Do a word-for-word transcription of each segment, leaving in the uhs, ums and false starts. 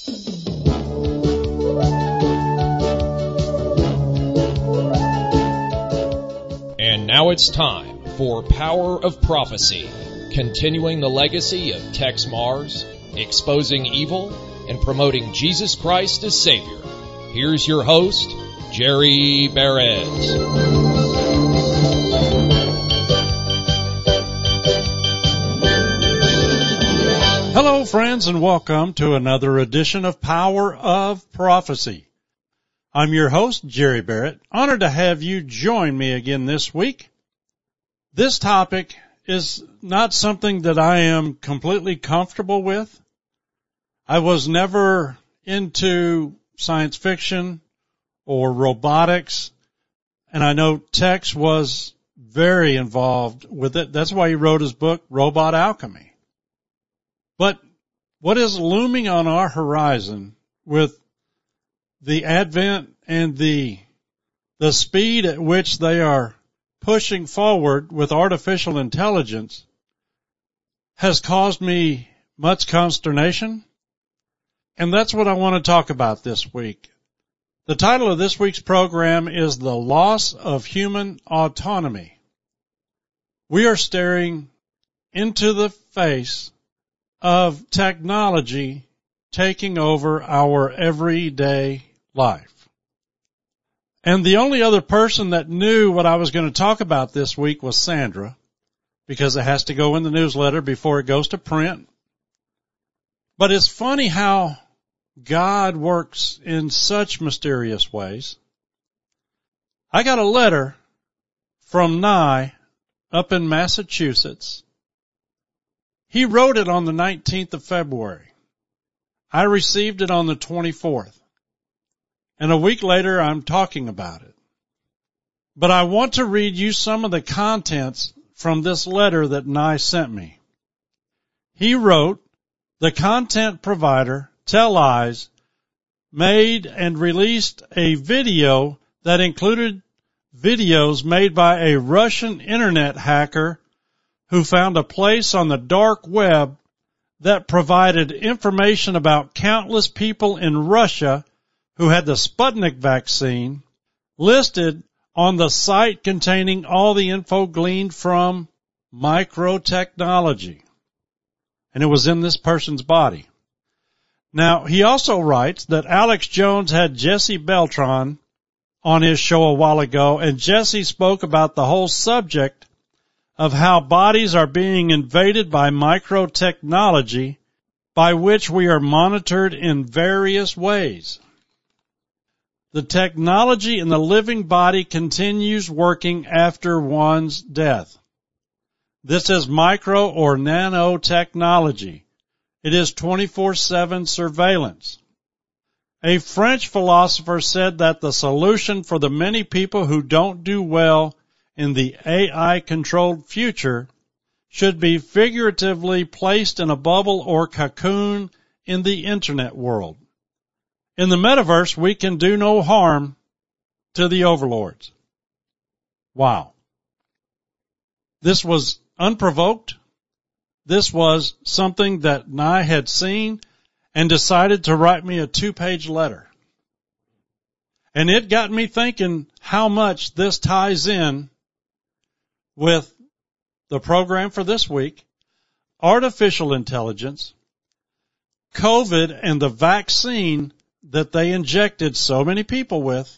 And now it's time for Power of Prophecy, continuing the legacy of Tex Mars, exposing evil, and promoting Jesus Christ as Savior. Here's your host, Jerry Barrett. Hello, friends, and welcome to another edition of Power of Prophecy. I'm your host, Jerry Barrett. Honored to have you join me again this week. This topic is not something that I am completely comfortable with. I was never into science fiction or robotics, and I know Tex was very involved with it. That's why he wrote his book, Robot Alchemy. But what is looming on our horizon with the advent and the the speed at which they are pushing forward with artificial intelligence has caused me much consternation. And that's what I want to talk about this week. The title of this week's program is The Loss of Human Autonomy. We are staring into the face of technology taking over our everyday life. And the only other person that knew what I was going to talk about this week was Sandra, because it has to go in the newsletter before it goes to print. But it's funny how God works in such mysterious ways. I got a letter from Nye up in Massachusetts. He wrote it on the nineteenth of February. I received it on the twenty-fourth. And a week later, I'm talking about it. But I want to read you some of the contents from this letter that Nye sent me. He wrote, "The content provider, Tell Lies, made and released a video that included videos made by a Russian internet hacker who found a place on the dark web that provided information about countless people in Russia who had the Sputnik vaccine listed on the site containing all the info gleaned from microtechnology." And it was in this person's body. Now, he also writes that Alex Jones had Jesse Beltran on his show a while ago, and Jesse spoke about the whole subject of how bodies are being invaded by microtechnology, by which we are monitored in various ways. The technology in the living body continues working after one's death. This is micro or nanotechnology. It is twenty-four seven surveillance. A French philosopher said that the solution for the many people who don't do well in the A I-controlled future should be figuratively placed in a bubble or cocoon in the internet world. In the metaverse, we can do no harm to the overlords. Wow. This was unprovoked. This was something that Nye had seen and decided to write me a two-page letter. And it got me thinking how much this ties in with the program for this week, artificial intelligence, COVID and the vaccine that they injected so many people with,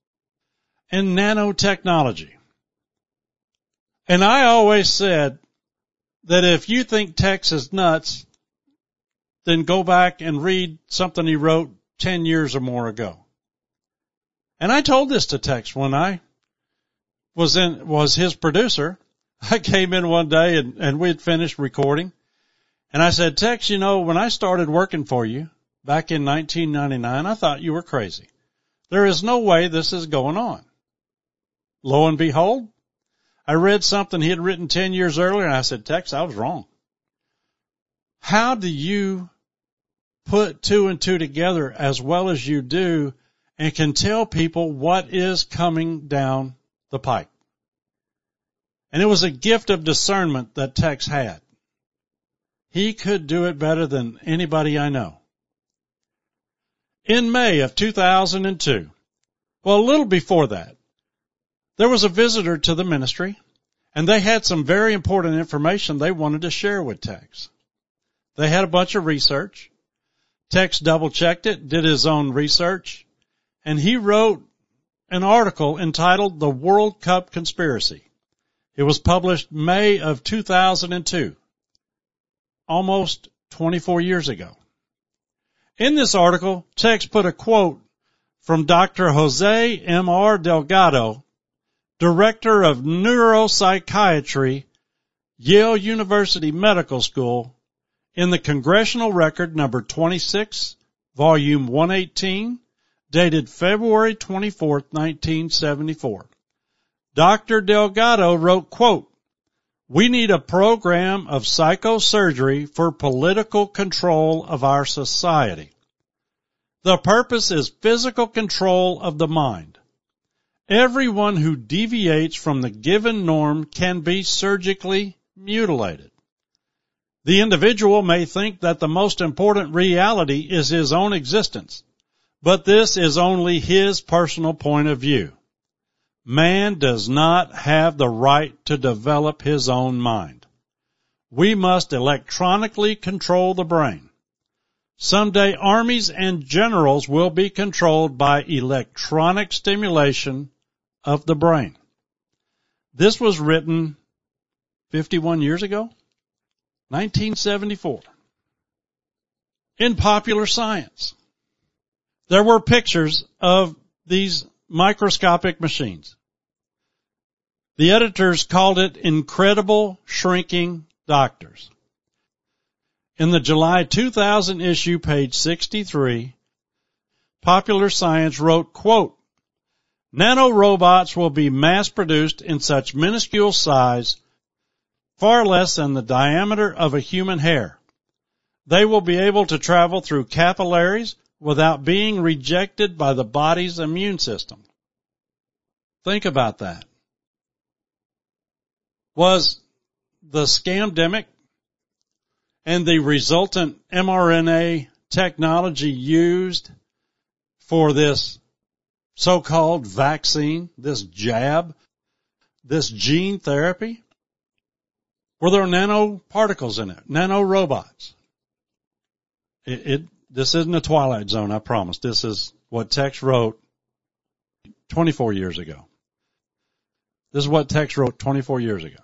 and nanotechnology. And I always said that if you think Tex is nuts, then go back and read something he wrote ten years or more ago. And I told this to Tex when I was in, was his producer. I came in one day and, and we had finished recording. And I said, Tex, you know, when I started working for you back in nineteen ninety-nine, I thought you were crazy. There is no way this is going on. Lo and behold, I read something he had written ten years earlier, and I said, Tex, I was wrong. How do you put two and two together as well as you do and can tell people what is coming down the pike? And it was a gift of discernment that Tex had. He could do it better than anybody I know. In May of two thousand two, well, a little before that, there was a visitor to the ministry, and they had some very important information they wanted to share with Tex. They had a bunch of research. Tex double-checked it, did his own research, and he wrote an article entitled The World Cup Conspiracy. It was published May of two thousand two, almost twenty-four years ago. In this article, Tex put a quote from Doctor Jose M R Delgado, Director of Neuropsychiatry, Yale University Medical School, in the Congressional Record number twenty-six, volume one eighteen, dated February twenty-fourth, nineteen seventy-four. Doctor Delgado wrote, quote, "We need a program of psychosurgery for political control of our society. The purpose is physical control of the mind. Everyone who deviates from the given norm can be surgically mutilated. The individual may think that the most important reality is his own existence, but this is only his personal point of view. Man does not have the right to develop his own mind. We must electronically control the brain. Someday armies and generals will be controlled by electronic stimulation of the brain." This was written fifty-one years ago, nineteen seventy-four. In Popular Science, there were pictures of these microscopic machines. The editors called it Incredible Shrinking Doctors. In the July two thousand issue, page sixty-three, Popular Science wrote, quote, "Nanorobots will be mass-produced in such minuscule size, far less than the diameter of a human hair. They will be able to travel through capillaries without being rejected by the body's immune system." Think about that. Was the scamdemic and the resultant mRNA technology used for this so-called vaccine, this jab, this gene therapy? Were there nanoparticles in it, nanorobots? It, it, this isn't a Twilight Zone, I promise. This is what Tex wrote twenty-four years ago. This is what Tex wrote twenty-four years ago.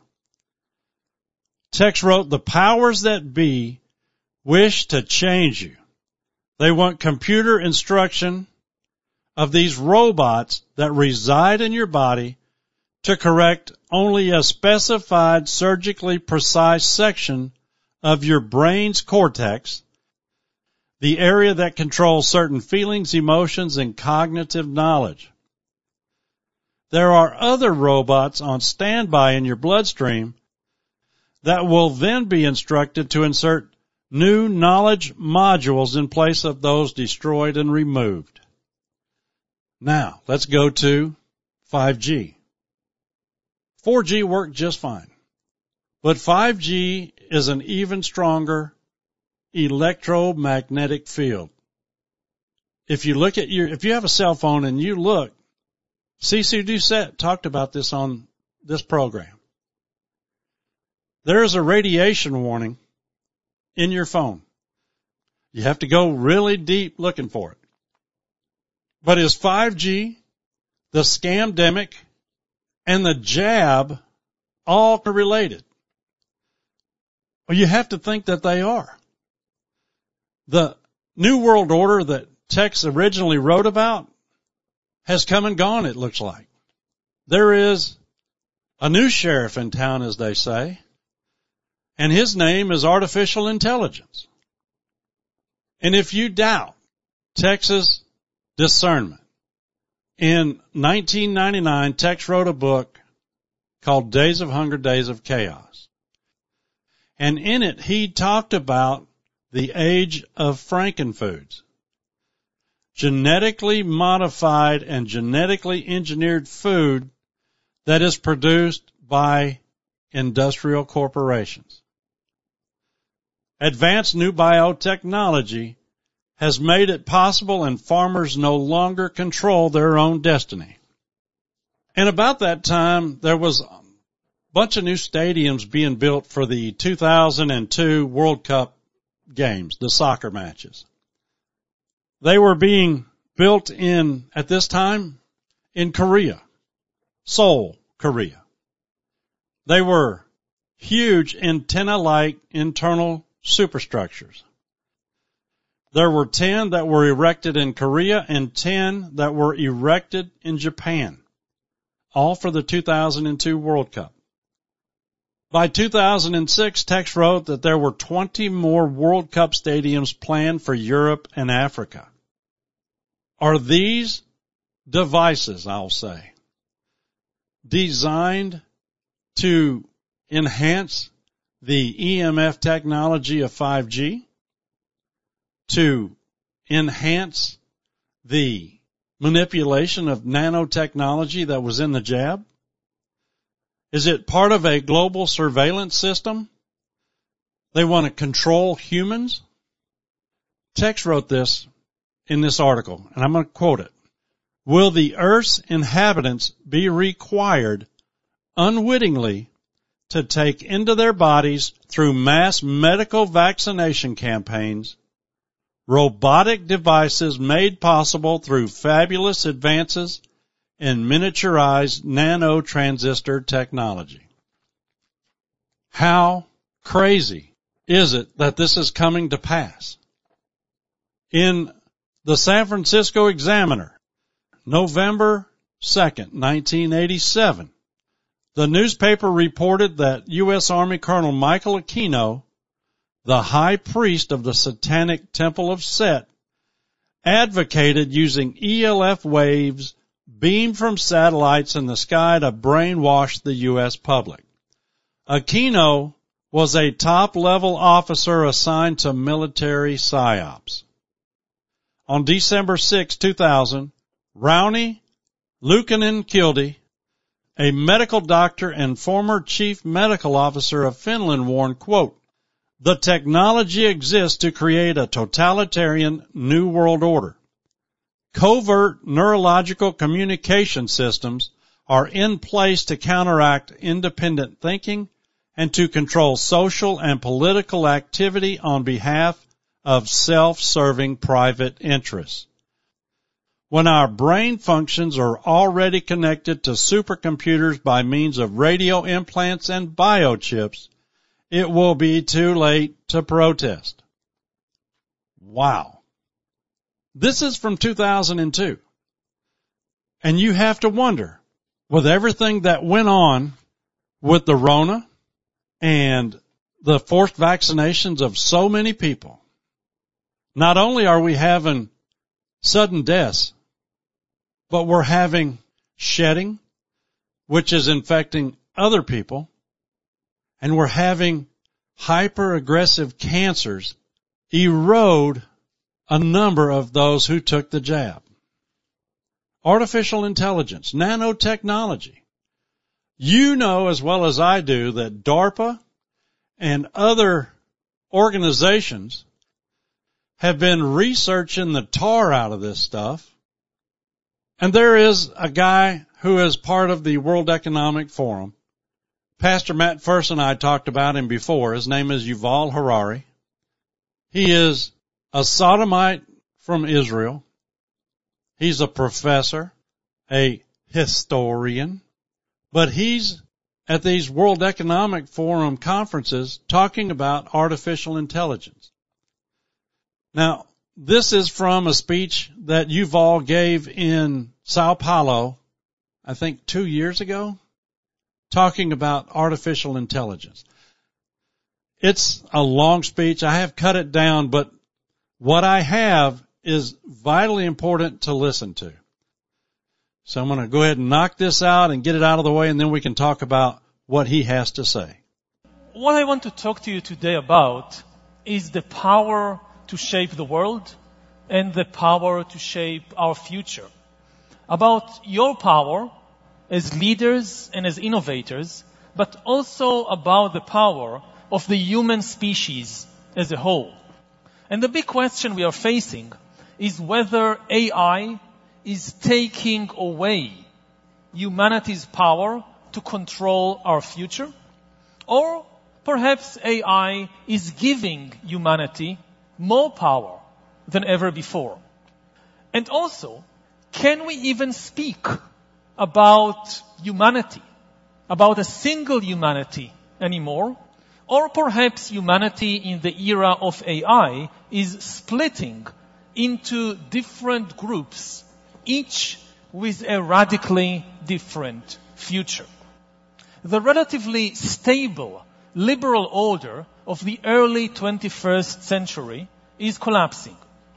Tex wrote, "The powers that be wish to change you. They want computer instruction of these robots that reside in your body to correct only a specified surgically precise section of your brain's cortex, the area that controls certain feelings, emotions, and cognitive knowledge. There are other robots on standby in your bloodstream that will then be instructed to insert new knowledge modules in place of those destroyed and removed." Now, let's go to five G. four G worked just fine, but five G is an even stronger electromagnetic field. If you look at your, if you have a cell phone and you look, Cece Doucette talked about this on this program. There is a radiation warning in your phone. You have to go really deep looking for it. But is five G, the scamdemic, and the jab all related? Well, you have to think that they are. The New World Order that Tex originally wrote about has come and gone, it looks like. There is a new sheriff in town, as they say, and his name is artificial intelligence. And if you doubt Tex's discernment, in nineteen ninety-nine, Tex wrote a book called Days of Hunger, Days of Chaos. And in it, he talked about the age of frankenfoods, genetically modified and genetically engineered food that is produced by industrial corporations. Advanced new biotechnology has made it possible and farmers no longer control their own destiny. And about that time, there was a bunch of new stadiums being built for the two thousand two World Cup games, the soccer matches. They were being built in, at this time, in Korea, Seoul, Korea. They were huge antenna-like internal superstructures. There were ten that were erected in Korea and ten that were erected in Japan, all for the two thousand two World Cup. By two thousand six, Tex wrote that there were twenty more World Cup stadiums planned for Europe and Africa. Are these devices, I'll say, designed to enhance the E M F technology of five G? To enhance the manipulation of nanotechnology that was in the jab? Is it part of a global surveillance system? They want to control humans? Tex wrote this in this article, and I'm going to quote it. Will the Earth's inhabitants be required unwittingly to take into their bodies through mass medical vaccination campaigns robotic devices made possible through fabulous advances in miniaturized nanotransistor technology? How crazy is it that this is coming to pass? In the San Francisco Examiner, November second, nineteen eighty-seven, the newspaper reported that U S Army Colonel Michael Aquino, the high priest of the satanic temple of Set, advocated using E L F waves beamed from satellites in the sky to brainwash the U S public. Aquino was a top-level officer assigned to military psyops. On December sixth, two thousand, Rauni Luukkonen-Kildi, a medical doctor and former chief medical officer of Finland, warned, quote, the technology exists to create a totalitarian new world order. Covert neurological communication systems are in place to counteract independent thinking and to control social and political activity on behalf of self-serving private interests. When our brain functions are already connected to supercomputers by means of radio implants and biochips, it will be too late to protest. Wow. This is from two thousand two. And you have to wonder, with everything that went on with the Rona and the forced vaccinations of so many people, not only are we having sudden deaths, but we're having shedding, which is infecting other people, and we're having hyper-aggressive cancers erode a number of those who took the jab. Artificial intelligence, nanotechnology. You know as well as I do that DARPA and other organizations have been researching the tar out of this stuff. And there is a guy who is part of the World Economic Forum. Pastor Matt First and I talked about him before. His name is Yuval Harari. He is a sodomite from Israel. He's a professor, a historian, but he's at these World Economic Forum conferences talking about artificial intelligence. Now, this is from a speech that Yuval gave in Sao Paulo, I think two years ago, talking about artificial intelligence. It's a long speech. I have cut it down, but what I have is vitally important to listen to. So I'm going to go ahead and knock this out and get it out of the way, and then we can talk about what he has to say. What I want to talk to you today about is the power to shape the world and the power to shape our future. About your power as leaders and as innovators, but also about the power of the human species as a whole. And the big question we are facing is whether A I is taking away humanity's power to control our future, or perhaps A I is giving humanity more power than ever before. And also, can we even speak about humanity, about a single humanity anymore? Or perhaps humanity in the era of A I is splitting into different groups, each with a radically different future. The relatively stable liberal order of the early twenty-first century is collapsing.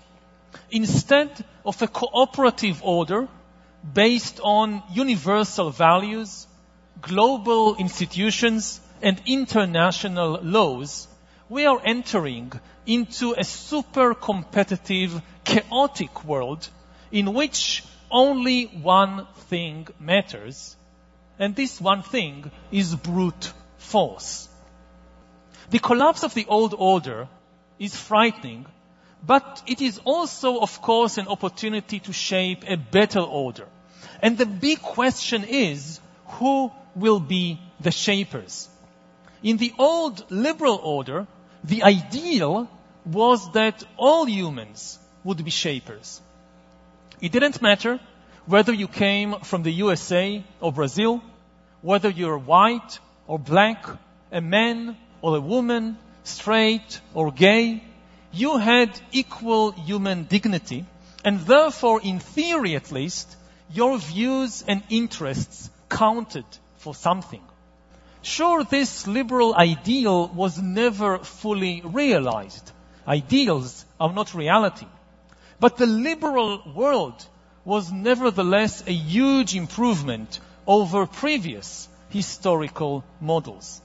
Instead of a cooperative order based on universal values, global institutions, and international laws, we are entering into a super competitive, chaotic world in which only one thing matters, and this one thing is brute force. The collapse of the old order is frightening, but it is also, of course, an opportunity to shape a better order. And the big question is, who will be the shapers? In the old liberal order, the ideal was that all humans would be shapers. It didn't matter whether you came from the U S A or Brazil, whether you're white or black, a man or a woman, straight or gay, you had equal human dignity, and therefore, in theory at least, your views and interests counted for something. Sure, this liberal ideal was never fully realized. Ideals are not reality. But the liberal world was nevertheless a huge improvement over previous historical models.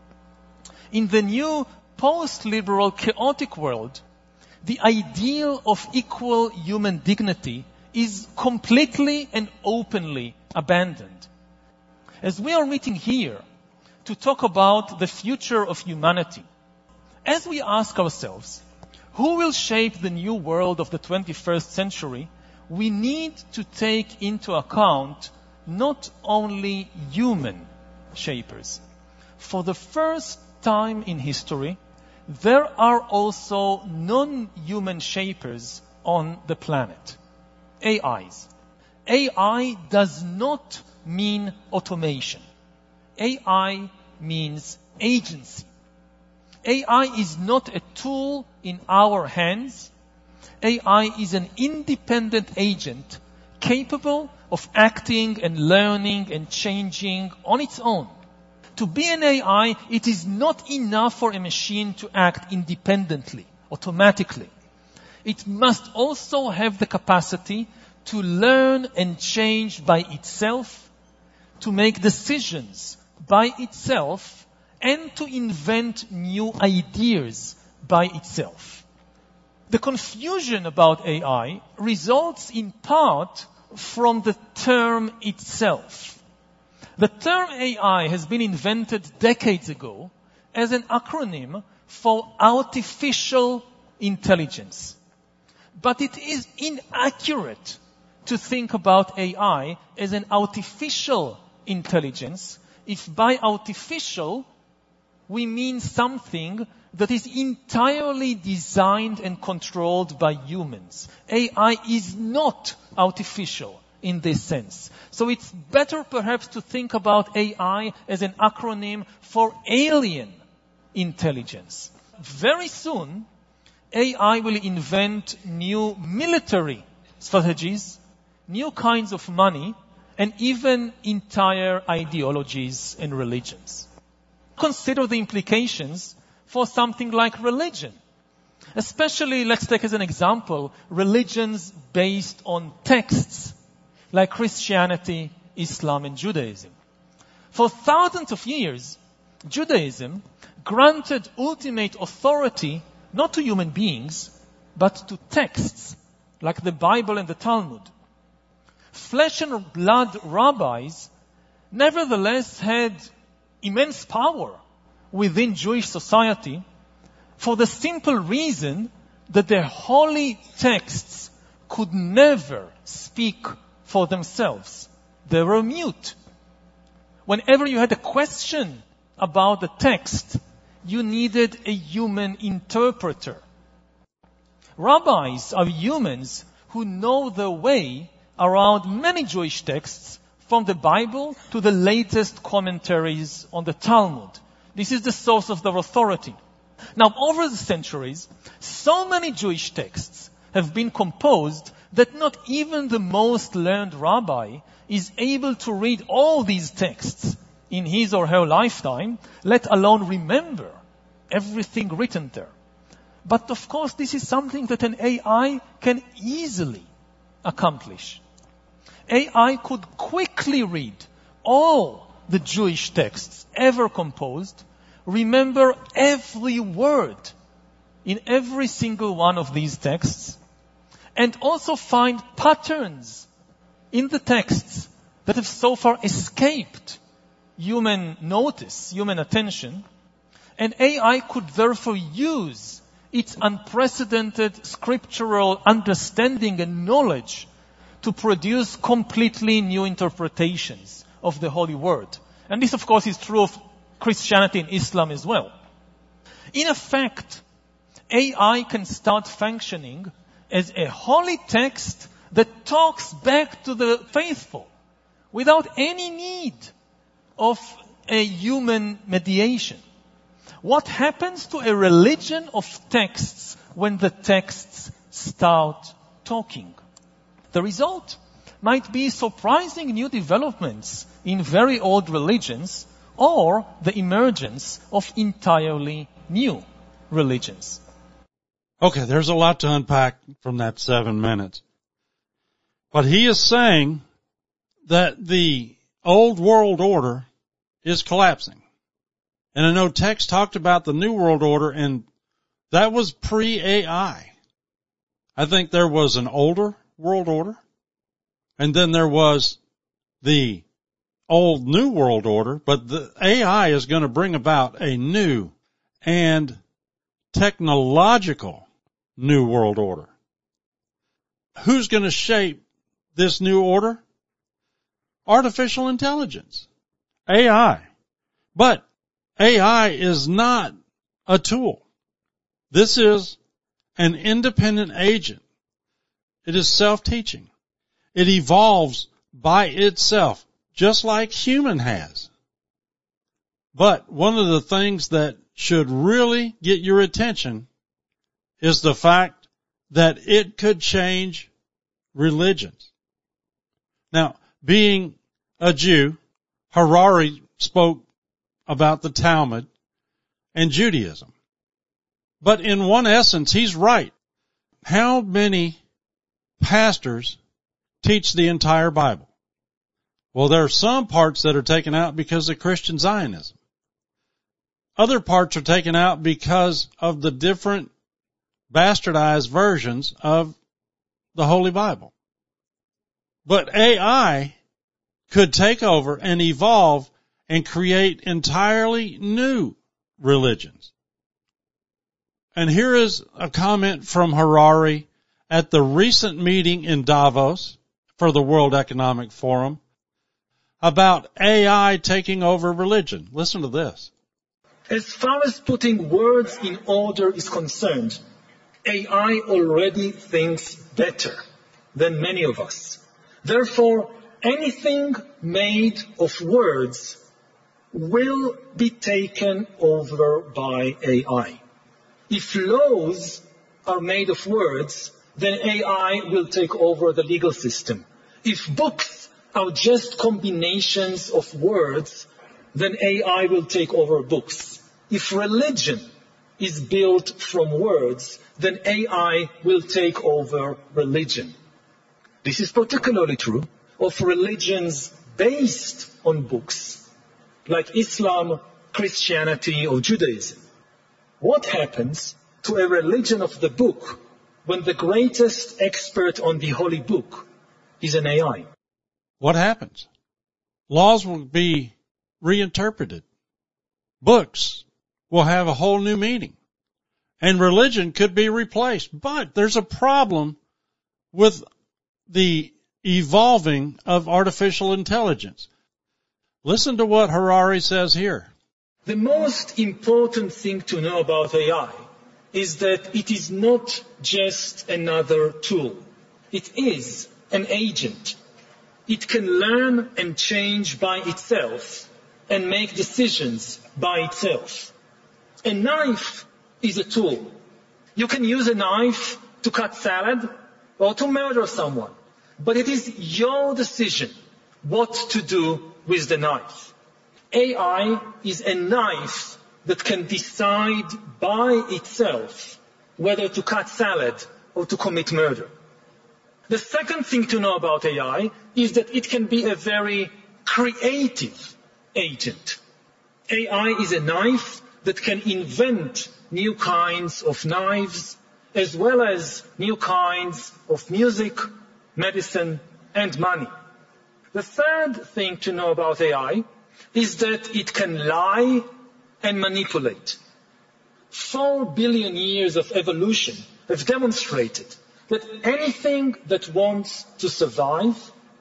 In the new post-liberal chaotic world, the ideal of equal human dignity is completely and openly abandoned. As we are meeting here to talk about the future of humanity, as we ask ourselves, who will shape the new world of the twenty-first century, we need to take into account not only human shapers. For the first time in history, there are also non-human shapers on the planet. A Is. A I does not mean automation. A I means agency. A I is not a tool in our hands. A I is an independent agent capable of acting and learning and changing on its own. To be an A I, it is not enough for a machine to act independently, automatically. It must also have the capacity to learn and change by itself, to make decisions by itself, and to invent new ideas by itself. The confusion about A I results in part from the term itself. The term A I has been invented decades ago as an acronym for artificial intelligence. But it is inaccurate to think about A I as an artificial intelligence if by artificial we mean something that is entirely designed and controlled by humans. A I is not artificial in this sense. So it's better perhaps to think about A I as an acronym for alien intelligence. Very soon, A I will invent new military strategies, new kinds of money, and even entire ideologies and religions. Consider the implications for something like religion. Especially, let's take as an example, religions based on texts, like Christianity, Islam, and Judaism. For thousands of years, Judaism granted ultimate authority not to human beings, but to texts, like the Bible and the Talmud. Flesh and blood rabbis nevertheless had immense power within Jewish society for the simple reason that the holy texts could never speak for themselves. They were mute. Whenever you had a question about the text, you needed a human interpreter. Rabbis are humans who know their way around many Jewish texts, from the Bible to the latest commentaries on the Talmud. This is the source of their authority. Now, over the centuries, so many Jewish texts have been composed that not even the most learned rabbi is able to read all these texts in his or her lifetime, let alone remember everything written there. But of course, this is something that an A I can easily accomplish. A I could quickly read all the Jewish texts ever composed, remember every word in every single one of these texts, and also find patterns in the texts that have so far escaped human notice, human attention. And A I could therefore use its unprecedented scriptural understanding and knowledge to produce completely new interpretations of the Holy Word. And this, of course, is true of Christianity and Islam as well. In effect, A I can start functioning as a holy text that talks back to the faithful without any need of a human mediation. What happens to a religion of texts when the texts start talking? The result might be surprising new developments in very old religions, or the emergence of entirely new religions. Okay, there's a lot to unpack from that seven minutes. But he is saying that the old world order is collapsing. And I know Tex talked about the new world order, and that was pre-A I. I think there was an older world order, and then there was the old new world order, but the A I is going to bring about a new and technological new world order. Who's going to shape this new order? Artificial intelligence. A I. But A I is not a tool. This is an independent agent. It is self-teaching. It evolves by itself, just like human has. But one of the things that should really get your attention is the fact that it could change religions. Now, being a Jew, Harari spoke about the Talmud and Judaism. But in one essence, he's right. How many pastors teach the entire Bible? Well, there are some parts that are taken out because of Christian Zionism. Other parts are taken out because of the different bastardized versions of the Holy Bible. But A I could take over and evolve and create entirely new religions. And here is a comment from Harari at the recent meeting in Davos for the World Economic Forum about A I taking over religion. Listen to this. As far as putting words in order is concerned, A I already thinks better than many of us. Therefore, anything made of words will be taken over by A I. If laws are made of words, then A I will take over the legal system. If books are just combinations of words, then A I will take over books. If religion is built from words, then A I will take over religion. This is particularly true of religions based on books, like Islam, Christianity, or Judaism. What happens to a religion of the book when the greatest expert on the holy book is an A I? What happens? Laws will be reinterpreted. Books will have a whole new meaning. and religion could be replaced. But there's a problem with the evolving of artificial intelligence. Listen to what Harari says here. The most important thing to know about A I is that it is not just another tool. It is an agent. It can learn and change by itself and make decisions by itself. A knife is a tool. You can use a knife to cut salad or to murder someone, but it is your decision what to do with the knife. A I is a knife that can decide by itself whether to cut salad or to commit murder. The second thing to know about A I is that it can be a very creative agent. A I is a knife that can invent new kinds of knives, as well as new kinds of music, medicine, and money. The third thing to know about A I is that it can lie and manipulate. Four billion years of evolution have demonstrated that anything that wants to survive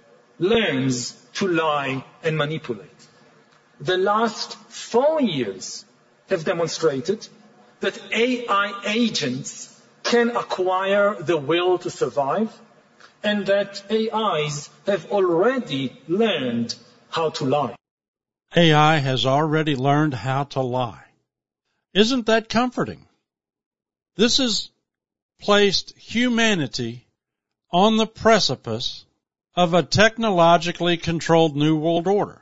learns to lie and manipulate. The last four years have demonstrated that A I agents can acquire the will to survive, and that A Is have already learned how to lie. A I has already learned how to lie. Isn't that comforting? This has placed humanity on the precipice of a technologically controlled new world order.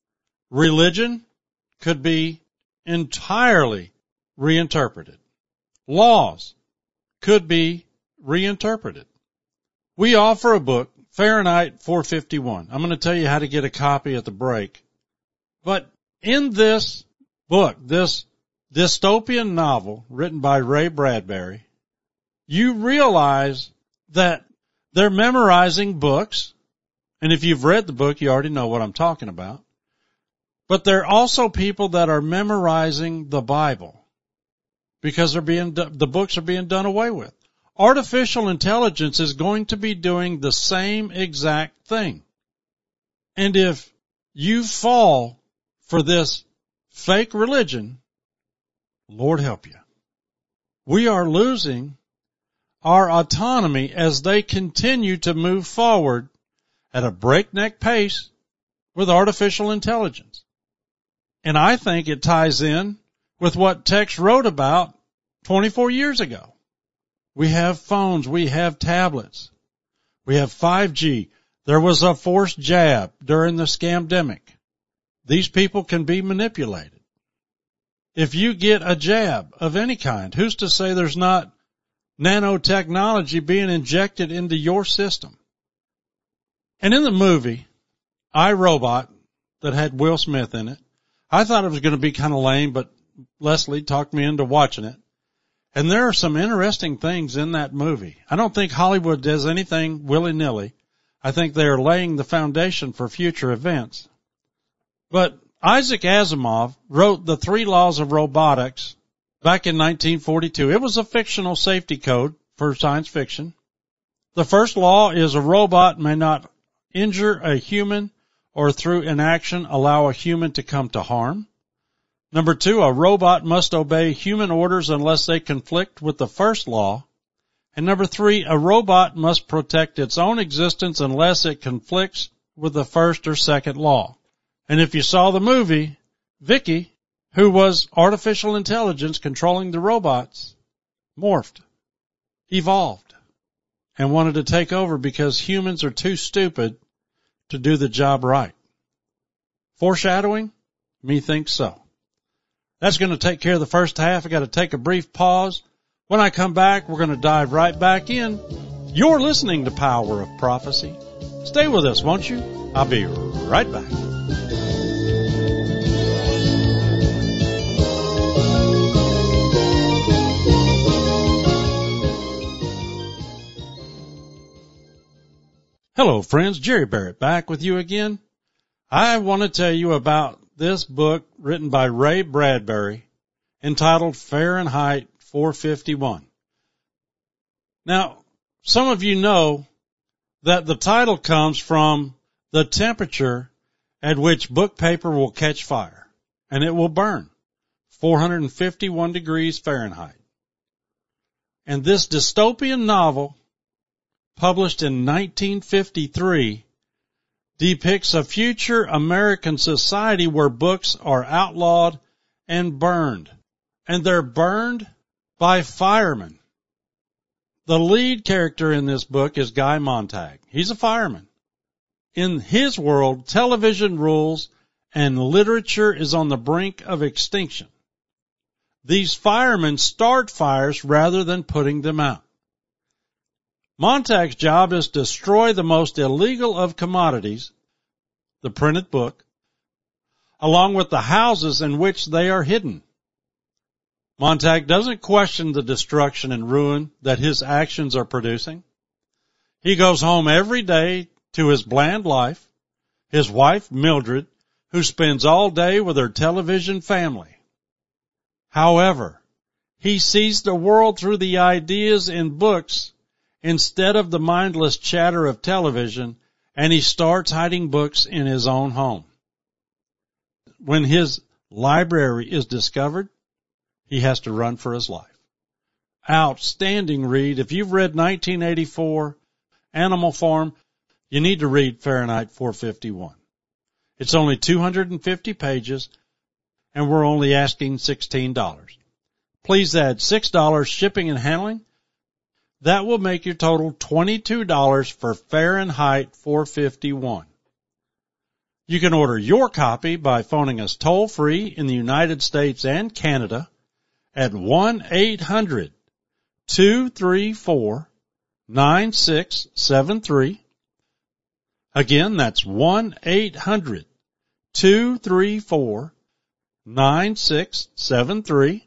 Religion could be entirely reinterpreted. Laws could be reinterpreted. We offer a book, Fahrenheit four fifty-one. I'm going to tell you how to get a copy at the break. But in this book, this dystopian novel written by Ray Bradbury, you realize that they're memorizing books. And if you've read the book, you already know what I'm talking about. But there are also people that are memorizing the Bible because they're being, the books are being done away with. Artificial intelligence is going to be doing the same exact thing. And if you fall for this fake religion, Lord help you. We are losing our autonomy as they continue to move forward at a breakneck pace with artificial intelligence. And I think it ties in with what Tex wrote about twenty-four years ago. We have phones, we have tablets, we have five G. There was a forced jab during the scamdemic. These people can be manipulated. If you get a jab of any kind, who's to say there's not nanotechnology being injected into your system? And in the movie, I, Robot, that had Will Smith in it, I thought it was going to be kind of lame, but Leslie talked me into watching it. And there are some interesting things in that movie. I don't think Hollywood does anything willy-nilly. I think they are laying the foundation for future events. But Isaac Asimov wrote The Three Laws of Robotics back in nineteen forty-two. It was a fictional safety code for science fiction. The first law is a robot may not injure a human or through inaction allow a human to come to harm. Number two, a robot must obey human orders unless they conflict with the first law. And number three, a robot must protect its own existence unless it conflicts with the first or second law. And if you saw the movie, Vicky, who was artificial intelligence controlling the robots, morphed, evolved, and wanted to take over because humans are too stupid to do the job right. Foreshadowing? Me thinks so. That's going to take care of the first half. I got to take a brief pause. When I come back, we're going to dive right back in. You're listening to Power of Prophecy. Stay with us, won't you? I'll be right back. Hello, friends. Jerry Barrett back with you again. I want to tell you about this book written by Ray Bradbury entitled Fahrenheit four fifty-one. Now, some of you know that the title comes from the temperature at which book paper will catch fire, and it will burn, four hundred fifty-one degrees Fahrenheit. And this dystopian novel, published in nineteen fifty-three, depicts a future American society where books are outlawed and burned. And they're burned by firemen. The lead character in this book is Guy Montag. He's a fireman. In his world, television rules and literature is on the brink of extinction. These firemen start fires rather than putting them out. Montag's job is to destroy the most illegal of commodities, the printed book, along with the houses in which they are hidden. Montag doesn't question the destruction and ruin that his actions are producing. He goes home every day to his bland life, his wife Mildred, who spends all day with her television family. However, he sees the world through the ideas in books instead of the mindless chatter of television, and he starts hiding books in his own home. When his library is discovered, he has to run for his life. Outstanding read. If you've read nineteen eighty-four, Animal Farm, you need to read Fahrenheit four fifty-one. It's only two hundred fifty pages, and we're only asking sixteen dollars. Please add six dollars shipping and handling. That will make your total twenty-two dollars for Fahrenheit four fifty-one. You can order your copy by phoning us toll-free in the United States and Canada at one eight hundred two three four nine six seven three. Again, that's one eight hundred two three four nine six seven three.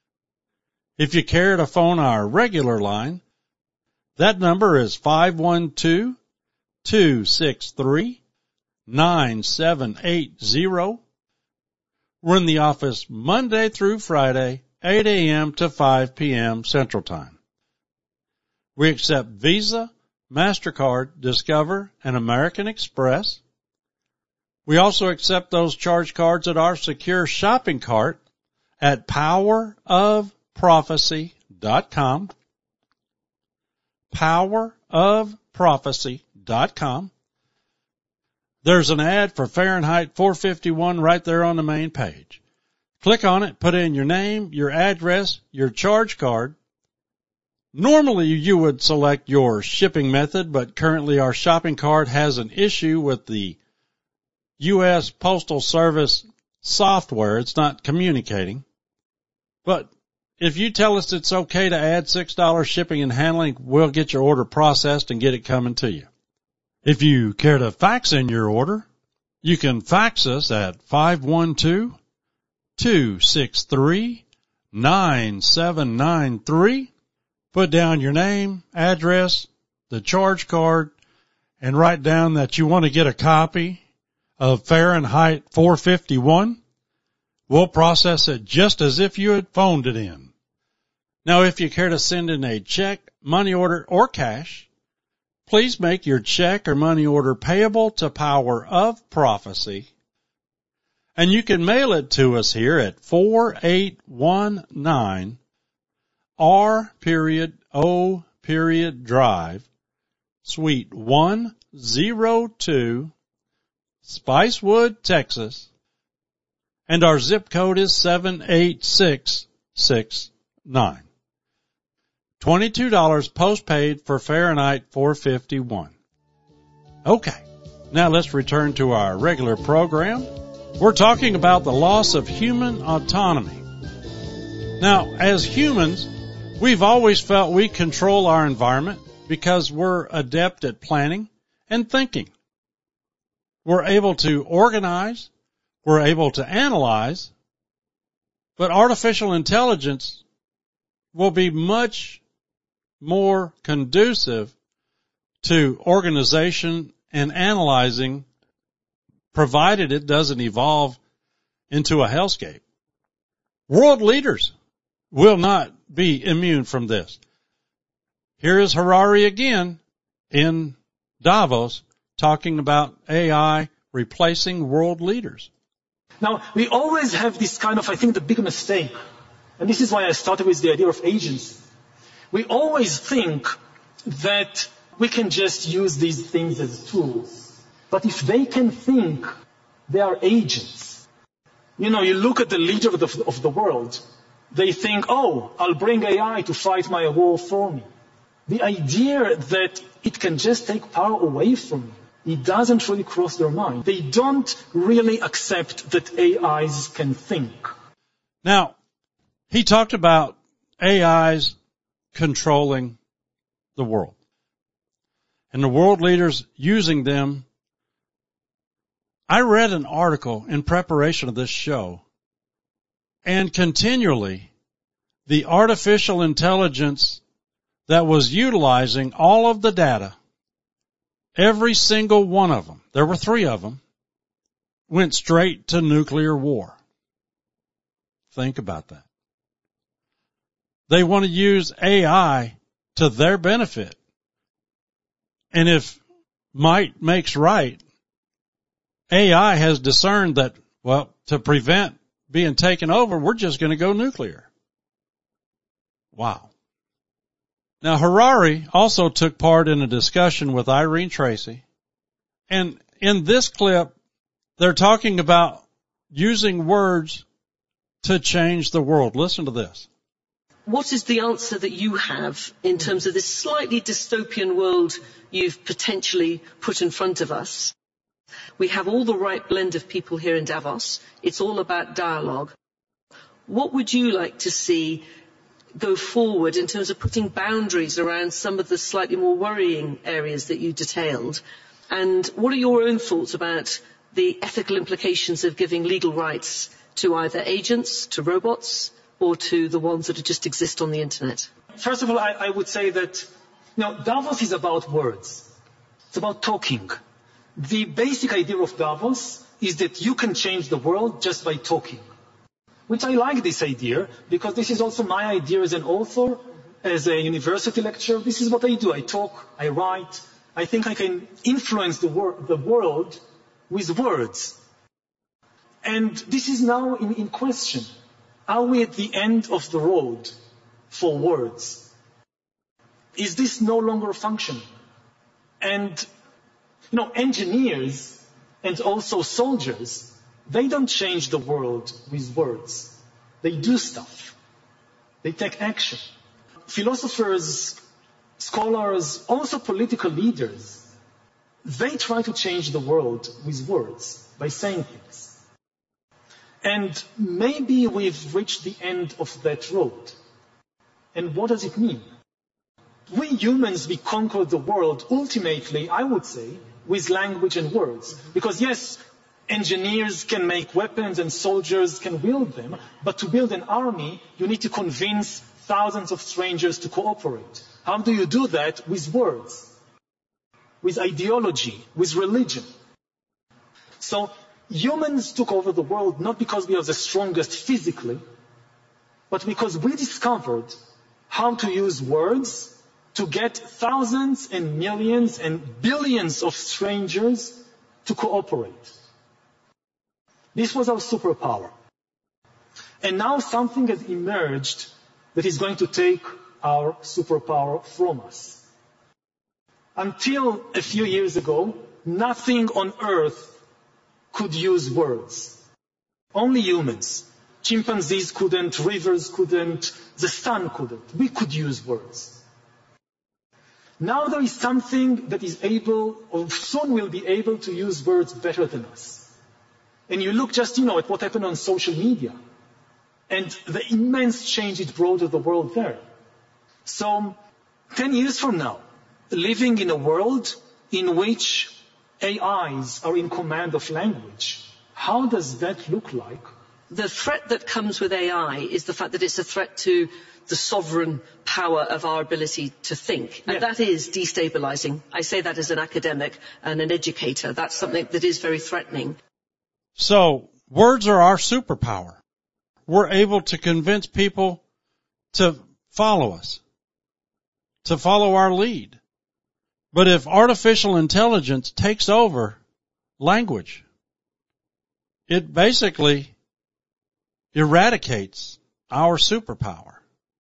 If you care to phone our regular line, that number is five one two two six three nine seven eight zero. We're in the office Monday through Friday, eight a.m. to five p.m. Central Time. We accept Visa, MasterCard, Discover, and American Express. We also accept those charge cards at our secure shopping cart at power of prophecy dot com. power of prophecy dot com. There's an ad for Fahrenheit four fifty-one right there on the main page. Click on it, put in your name, your address, your charge card. Normally you would select your shipping method, but currently our shopping cart has an issue with the U S Postal Service software. It's not communicating. But if you tell us it's okay to add six dollars shipping and handling, we'll get your order processed and get it coming to you. If you care to fax in your order, you can fax us at five one two two six three nine seven nine three. Put down your name, address, the charge card, and write down that you want to get a copy of Fahrenheit four fifty-one. We'll process it just as if you had phoned it in. Now, if you care to send in a check, money order, or cash, please make your check or money order payable to Power of Prophecy, and you can mail it to us here at four eight one nine R period O period Drive, Suite one oh two, Spicewood, Texas, and our zip code is seven eight six six nine. twenty-two dollars postpaid for Fahrenheit four fifty-one. Okay, now let's return to our regular program. We're talking about the loss of human autonomy. Now, as humans, we've always felt we control our environment because we're adept at planning and thinking. We're able to organize, we're able to analyze, but artificial intelligence will be much more conducive to organization and analyzing, provided it doesn't evolve into a hellscape. World leaders will not be immune from this. Here is Harari again in Davos talking about A I replacing world leaders. Now, we always have this kind of, I think, the big mistake, and this is why I started with the idea of agency. We always think that we can just use these things as tools. But if they can think, they are agents. You know, you look at the leader of the, of the world, they think, oh, I'll bring A I to fight my war for me. The idea that it can just take power away from me, it doesn't really cross their mind. They don't really accept that A Is can think. Now, he talked about A Is controlling the world and the world leaders using them. I read an article in preparation of this show, and continually the artificial intelligence that was utilizing all of the data, every single one of them, there were three of them, went straight to nuclear war. Think about that. They want to use A I to their benefit. And if might makes right, A I has discerned that, well, to prevent being taken over, we're just going to go nuclear. Wow. Now, Harari also took part in a discussion with Irene Tracy. And in this clip, they're talking about using words to change the world. Listen to this. What is the answer that you have in terms of this slightly dystopian world you've potentially put in front of us? We have all the right blend of people here in Davos. It's all about dialogue. What would you like to see go forward in terms of putting boundaries around some of the slightly more worrying areas that you detailed? And what are your own thoughts about the ethical implications of giving legal rights to either agents, to robots, or to the ones that just exist on the internet? First of all, I, I would say that, you know, Davos is about words. It's about talking. The basic idea of Davos is that you can change the world just by talking. Which I like this idea, because this is also my idea as an author, as a university lecturer. This is what I do. I talk, I write. I think I can influence the, wor- the world with words. And this is now in, in question. Are we at the end of the road for words? Is this no longer functioning? And, you know, engineers and also soldiers, they don't change the world with words. They do stuff. They take action. Philosophers, scholars, also political leaders, they try to change the world with words, by saying things. And maybe we've reached the end of that road. And what does it mean? We humans, we conquered the world ultimately, I would say, with language and words. Because yes, engineers can make weapons and soldiers can wield them, but to build an army, you need to convince thousands of strangers to cooperate. How do you do that? With words, with ideology, with religion. So humans took over the world not because we are the strongest physically, but because we discovered how to use words to get thousands and millions and billions of strangers to cooperate. This was our superpower. And now something has emerged that is going to take our superpower from us. Until a few years ago, nothing on earth could use words. Only humans. Chimpanzees couldn't, rivers couldn't, the sun couldn't. We could use words. Now there is something that is able, or soon will be able to use words better than us. And you look just, you know, at what happened on social media and the immense change it brought to the world there. So, ten years from now, living in a world in which A Is are in command of language, how does that look like? The threat that comes with A I is the fact that it's a threat to the sovereign power of our ability to think. And Yeah. that is destabilizing. I say that as an academic and an educator. That's something that is very threatening. So words are our superpower. We're able to convince people to follow us, to follow our lead. But if artificial intelligence takes over language, it basically eradicates our superpower.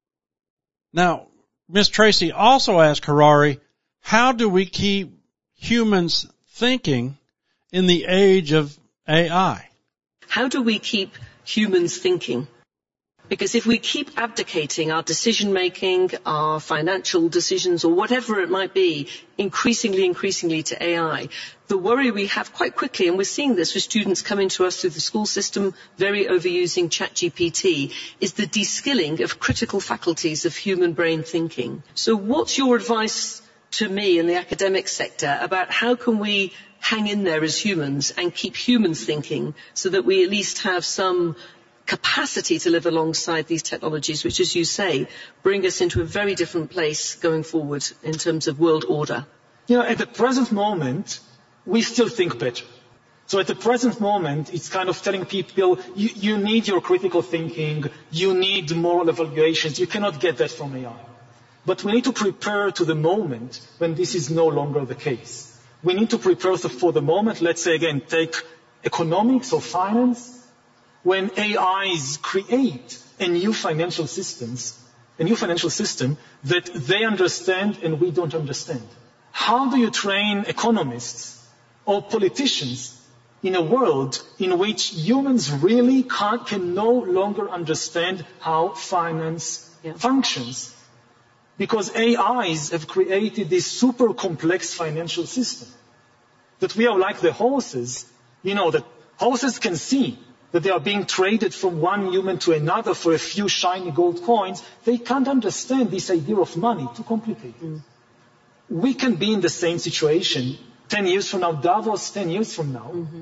Now, Miss Tracy also asked Harari, how do we keep humans thinking in the age of A I? How do we keep humans thinking? Because if we keep abdicating our decision-making, our financial decisions, or whatever it might be, increasingly, increasingly to A I, the worry we have quite quickly, and we're seeing this with students coming to us through the school system, very overusing ChatGPT, is the de-skilling of critical faculties of human brain thinking. So what's your advice to me in the academic sector about how can we hang in there as humans and keep humans thinking so that we at least have some capacity to live alongside these technologies, which, as you say, bring us into a very different place going forward in terms of world order? You know, at the present moment, we still think better. So at the present moment, it's kind of telling people, you, you need your critical thinking, you need moral evaluations, you cannot get that from A I. But we need to prepare to the moment when this is no longer the case. We need to prepare for the moment, let's say again, take economics or finance, when A Is create a new financial systems, a new financial system that they understand and we don't understand. How do you train economists or politicians in a world in which humans really can't, can no longer understand how finance yeah. functions? Because A Is have created this super complex financial system that we are like the horses, you know, that horses can see that they are being traded from one human to another for a few shiny gold coins. They can't understand this idea of money, too complicated. Mm. We can be in the same situation ten years from now, Davos ten years from now. Mm-hmm.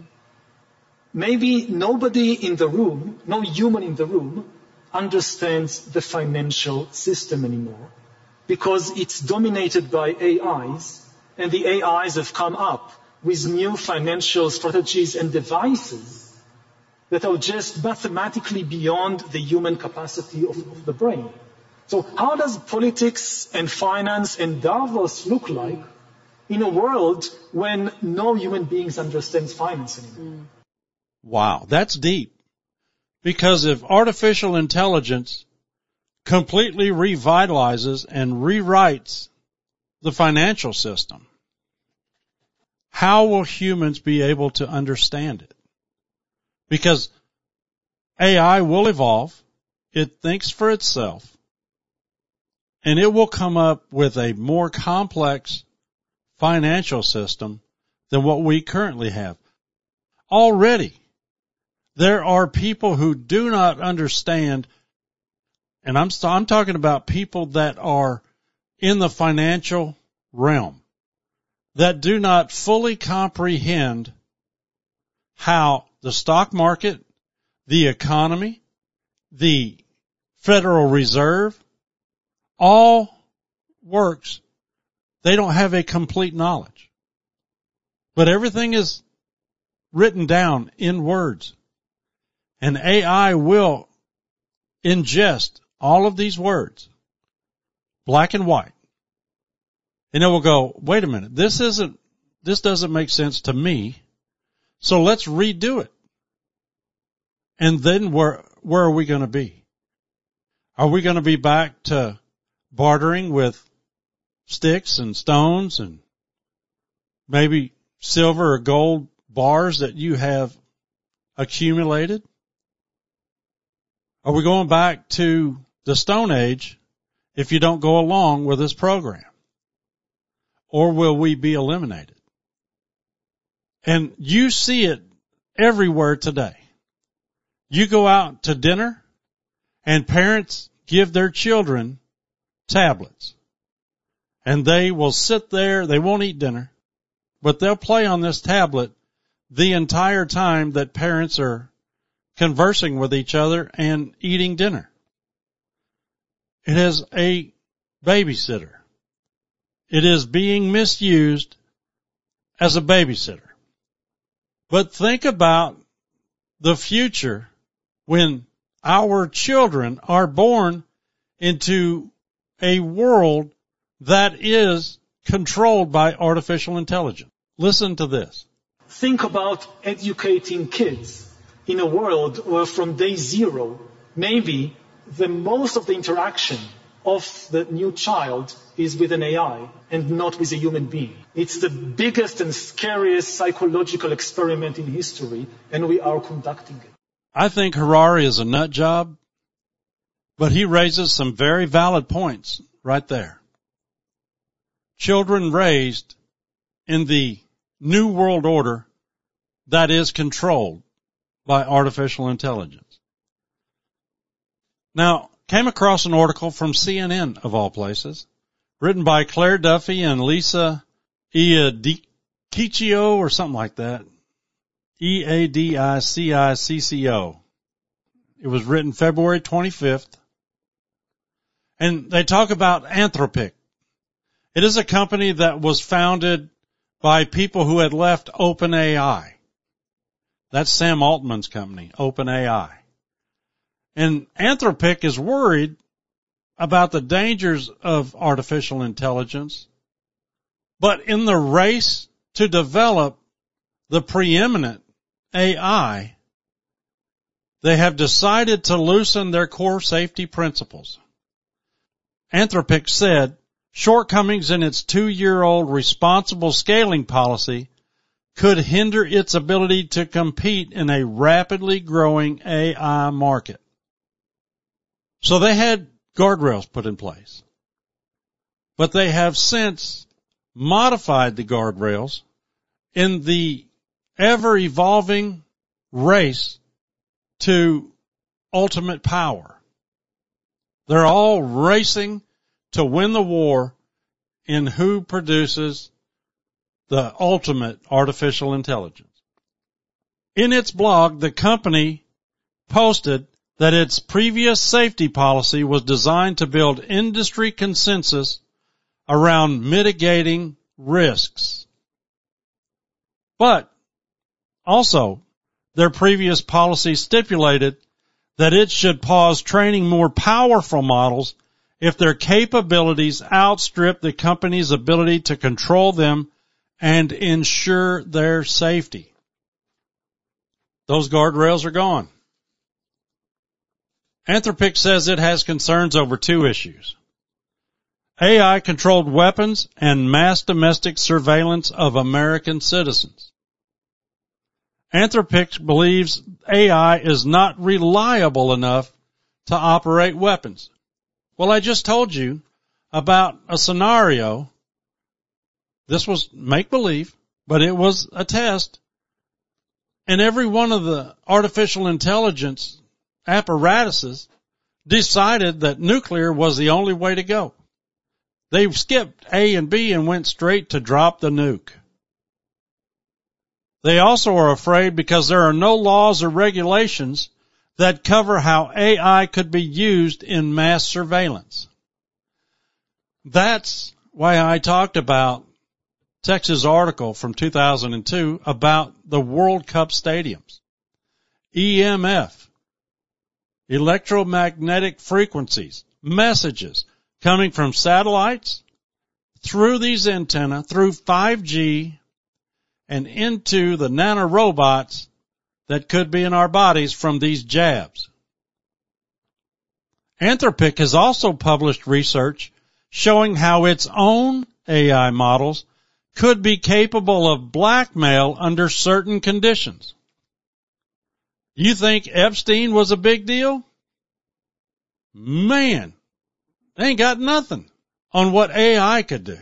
Maybe nobody in the room, no human in the room, understands the financial system anymore because it's dominated by A Is, and the A Is have come up with new financial strategies and devices that are just mathematically beyond the human capacity of, of the brain. So how does politics and finance and Davos look like in a world when no human beings understands finance anymore? Wow, that's deep. Because if artificial intelligence completely revitalizes and rewrites the financial system, how will humans be able to understand it? Because A I will evolve, it thinks for itself, and it will come up with a more complex financial system than what we currently have. Already, there are people who do not understand, and I'm, I'm talking about people that are in the financial realm, that do not fully comprehend how the stock market, the economy, the Federal Reserve, all works. They don't have a complete knowledge. But everything is written down in words. And A I will ingest all of these words, black and white. And it will go, wait a minute, this isn't, this doesn't make sense to me. So let's redo it. And then where, where are we going to be? Are we going to be back to bartering with sticks and stones and maybe silver or gold bars that you have accumulated? Are we going back to the Stone Age if you don't go along with this program? Or will we be eliminated? And you see it everywhere today. You go out to dinner and parents give their children tablets. And they will sit there, they won't eat dinner, but they'll play on this tablet the entire time that parents are conversing with each other and eating dinner. It is a babysitter. It is being misused as a babysitter. But think about the future when our children are born into a world that is controlled by artificial intelligence. Listen to this. Think about educating kids in a world where from day zero, maybe the most of the interaction of the new child is with an A I and not with a human being. It's the biggest and scariest psychological experiment in history, and we are conducting it. I think Harari is a nut job, but he raises some very valid points right there. Children raised in the new world order that is controlled by artificial intelligence. Now, came across an article from C N N, of all places, written by Claire Duffy and Lisa Iadiciccio or something like that. E A D I C I C C O. It was written February twenty-fifth. And they talk about Anthropic. It is a company that was founded by people who had left OpenAI. That's Sam Altman's company, OpenAI. And Anthropic is worried about the dangers of artificial intelligence, but in the race to develop the preeminent A I, they have decided to loosen their core safety principles. Anthropic said shortcomings in its two-year-old responsible scaling policy could hinder its ability to compete in a rapidly growing A I market. So they had guardrails put in place, but they have since modified the guardrails in the ever-evolving race to ultimate power. They're all racing to win the war in who produces the ultimate artificial intelligence. In its blog, the company posted that its previous safety policy was designed to build industry consensus around mitigating risks. But also, their previous policy stipulated that it should pause training more powerful models if their capabilities outstrip the company's ability to control them and ensure their safety. Those guardrails are gone. Anthropic says it has concerns over two issues: A I-controlled weapons and mass domestic surveillance of American citizens. Anthropic believes A I is not reliable enough to operate weapons. Well, I just told you about a scenario. This was make-believe, but it was a test. And every one of the artificial intelligence apparatuses decided that nuclear was the only way to go. They skipped A and B and went straight to drop the nuke. They also are afraid because there are no laws or regulations that cover how A I could be used in mass surveillance. That's why I talked about Texas article from two thousand two about the World Cup stadiums. E M F, electromagnetic frequencies, messages coming from satellites through these antennae, through five G, and into the nanorobots that could be in our bodies from these jabs. Anthropic has also published research showing how its own A I models could be capable of blackmail under certain conditions. You think Epstein was a big deal? Man, they ain't got nothing on what A I could do.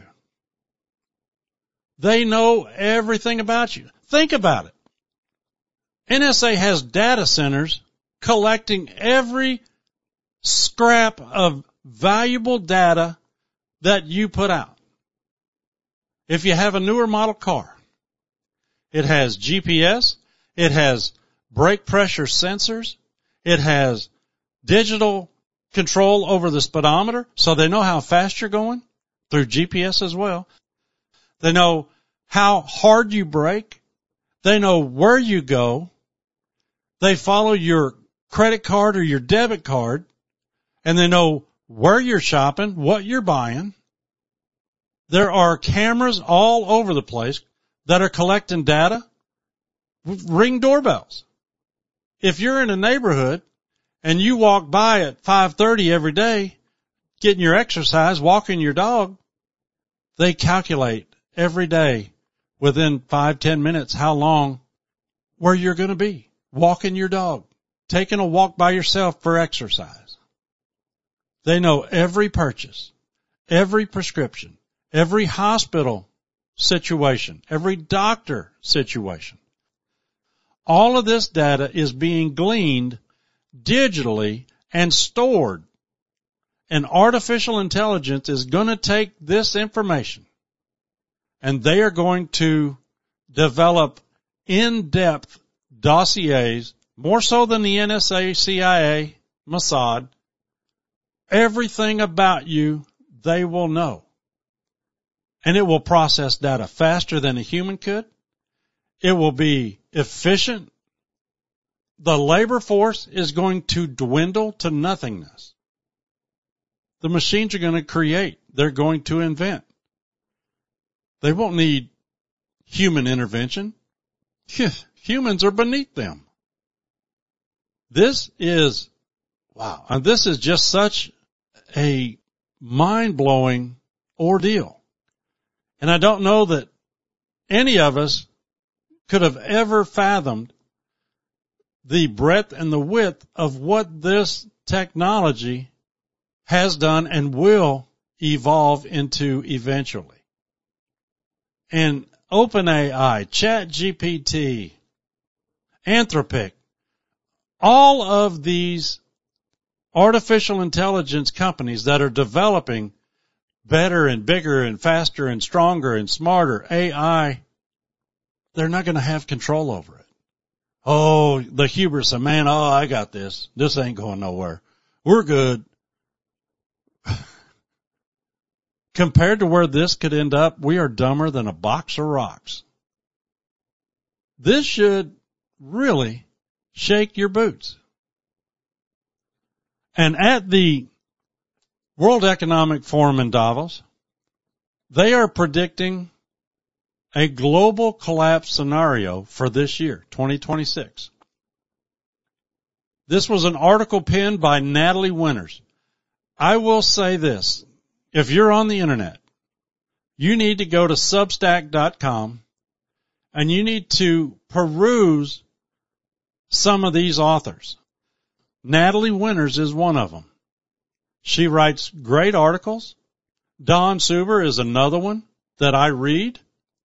They know everything about you. Think about it. N S A has data centers collecting every scrap of valuable data that you put out. If you have a newer model car, it has G P S, it has brake pressure sensors, it has digital control over the speedometer, so they know how fast you're going through G P S as well. They know how hard you brake. They know where you go. They follow your credit card or your debit card, and they know where you're shopping, what you're buying. There are cameras all over the place that are collecting data. Ring doorbells. If you're in a neighborhood and you walk by at five thirty every day, getting your exercise, walking your dog, they calculate every day within five, ten minutes how long where you're going to be, walking your dog, taking a walk by yourself for exercise. They know every purchase, every prescription, every hospital situation, every doctor situation. All of this data is being gleaned digitally and stored. And artificial intelligence is going to take this information and they are going to develop in-depth dossiers, more so than the N S A, C I A, Mossad. Everything about you, they will know. And it will process data faster than a human could. It will be efficient. The labor force is going to dwindle to nothingness. The machines are going to create. They're going to invent. They won't need human intervention. Humans are beneath them. This is, wow, and this is just such a mind-blowing ordeal. And I don't know that any of us could have ever fathomed the breadth and the width of what this technology has done and will evolve into eventually. And OpenAI, ChatGPT, Anthropic, all of these artificial intelligence companies that are developing better and bigger and faster and stronger and smarter A I, they're not going to have control over it. Oh, the hubris of man, oh, I got this. This ain't going nowhere. We're good. Compared to where this could end up, we are dumber than a box of rocks. This should really shake your boots. And at the World Economic Forum in Davos, they are predicting a global collapse scenario for this year, twenty twenty-six. This was an article penned by Natalie Winters. I will say this. If you're on the internet, you need to go to substack dot com and you need to peruse some of these authors. Natalie Winters is one of them. She writes great articles. Don Suber is another one that I read.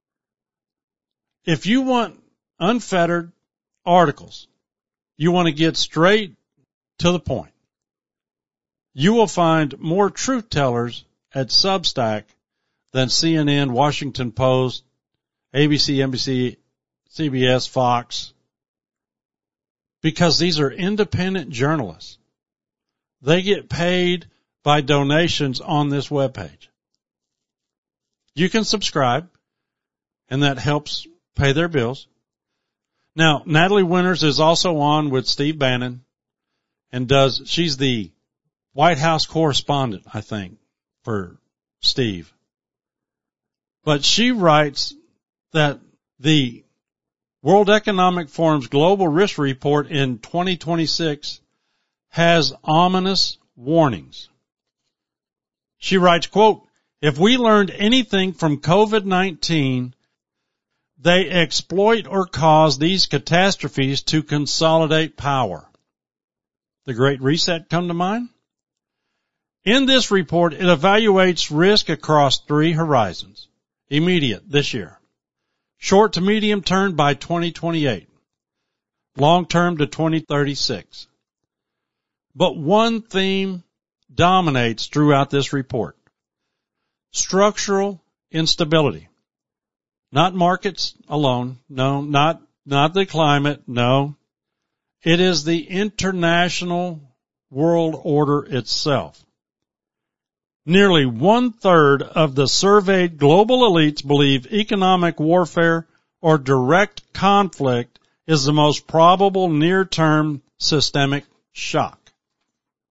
If you want unfettered articles, you want to get straight to the point, you will find more truth tellers at Substack than C N N, Washington Post, A B C, N B C, C B S, Fox, because these are independent journalists. They get paid by donations on this webpage. You can subscribe, and that helps pay their bills. Now, Natalie Winters is also on with Steve Bannon and does, she's the White House correspondent, I think, for Steve. But she writes that the World Economic Forum's Global Risk Report in twenty twenty-six has ominous warnings. She writes, quote, if we learned anything from COVID nineteen, they exploit or cause these catastrophes to consolidate power. The Great Reset come to mind? In this report, it evaluates risk across three horizons. Immediate, this year. Short to medium term by twenty twenty-eight. Long term to twenty thirty-six. But one theme dominates throughout this report. Structural instability. Not markets alone. No, not, not the climate. No. It is the international world order itself. Nearly one-third of the surveyed global elites believe economic warfare or direct conflict is the most probable near-term systemic shock.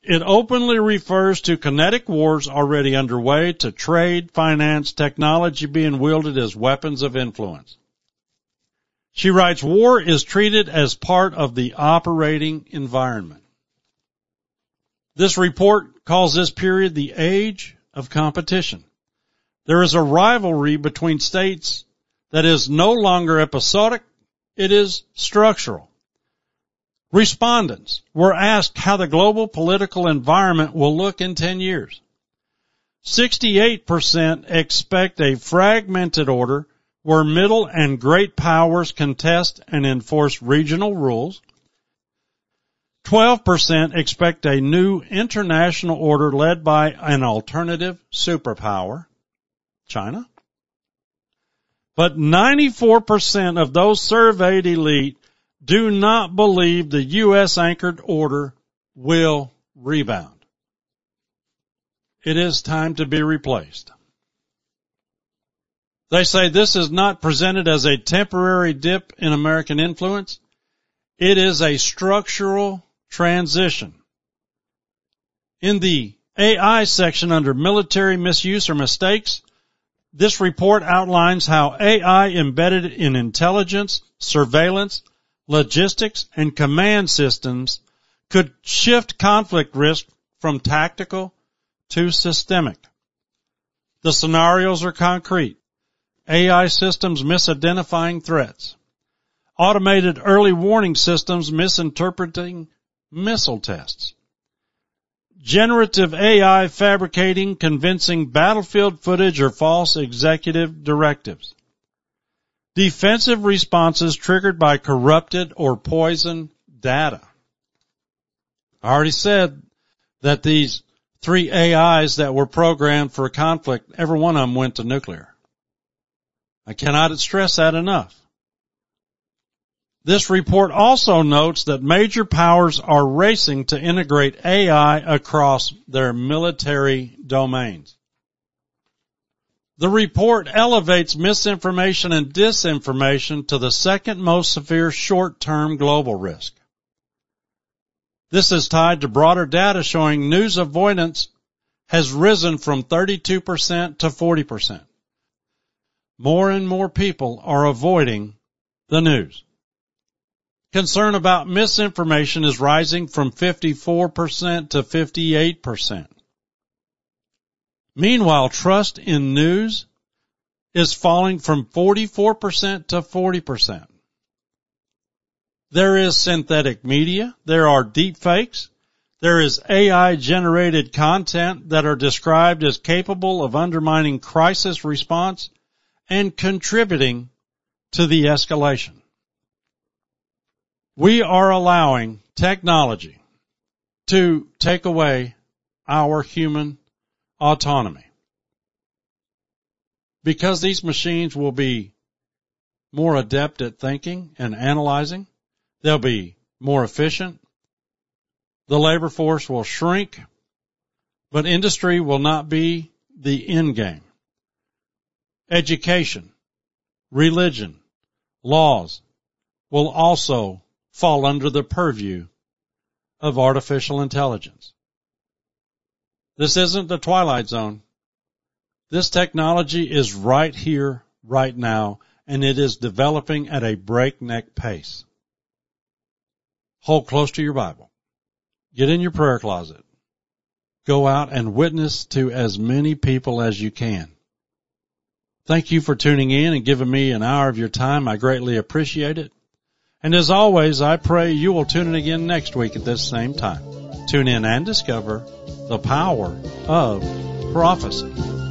It openly refers to kinetic wars already underway, to trade, finance, technology being wielded as weapons of influence. She writes, war is treated as part of the operating environment. This report calls this period the age of competition. There is a rivalry between states that is no longer episodic, it is structural. Respondents were asked how the global political environment will look in ten years. sixty-eight percent expect a fragmented order where middle and great powers contest and enforce regional rules. twelve percent expect a new international order led by an alternative superpower, China. But ninety-four percent of those surveyed elite do not believe the U S-anchored order will rebound. It is time to be replaced. They say this is not presented as a temporary dip in American influence. It is a structural transition. In the A I section under military misuse or mistakes, this report outlines how A I embedded in intelligence, surveillance, logistics, and command systems could shift conflict risk from tactical to systemic. The scenarios are concrete. A I systems misidentifying threats. Automated early warning systems misinterpreting missile tests. Generative A I fabricating convincing battlefield footage or false executive directives. Defensive responses triggered by corrupted or poisoned data. I already said that these three A Is that were programmed for a conflict, every one of them went to nuclear. I cannot stress that enough. This report also notes that major powers are racing to integrate A I across their military domains. The report elevates misinformation and disinformation to the second most severe short-term global risk. This is tied to broader data showing news avoidance has risen from thirty-two percent to forty percent. More and more people are avoiding the news. Concern about misinformation is rising from fifty-four percent to fifty-eight percent. Meanwhile, trust in news is falling from forty-four percent to forty percent. There is synthetic media, there are deep fakes, there is A I-generated content that are described as capable of undermining crisis response and contributing to the escalation. We are allowing technology to take away our human autonomy. Because these machines will be more adept at thinking and analyzing, they'll be more efficient. The labor force will shrink, but industry will not be the end game. Education, religion, laws will also fall under the purview of artificial intelligence. This isn't the Twilight Zone. This technology is right here, right now, and it is developing at a breakneck pace. Hold close to your Bible. Get in your prayer closet. Go out and witness to as many people as you can. Thank you for tuning in and giving me an hour of your time. I greatly appreciate it. And as always, I pray you will tune in again next week at this same time. Tune in and discover the power of prophecy.